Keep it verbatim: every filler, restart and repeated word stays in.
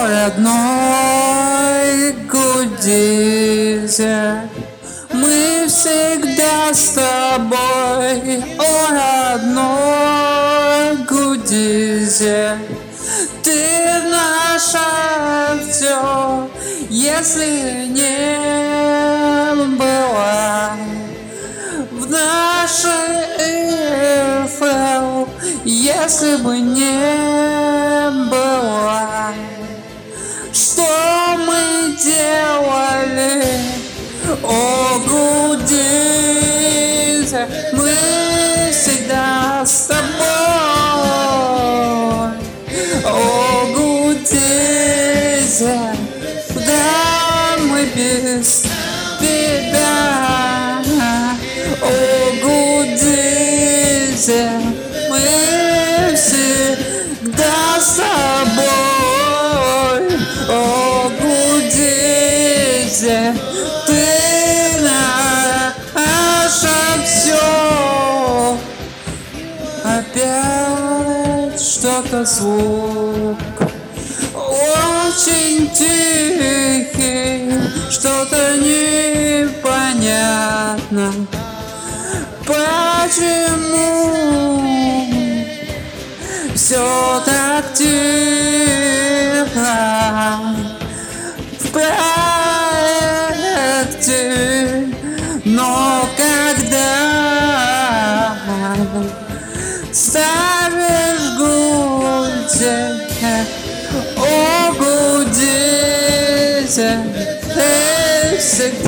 родной, гудите, мы всегда с тобой. О, родной, гудите, ты наше все. Если не была в нашей эф эл, если бы не была, что мы делали? О, гудите, мы всегда с тобой. О, гудите, да мы без тебя. О, гудите, мы всегда с тобой. О, гудите, ты наше все. Опять что-то звук очень тихий, что-то непонятно. Почему все так тихо в проекте? Но когда ставишь гудзе, о, гудзе, ты всегда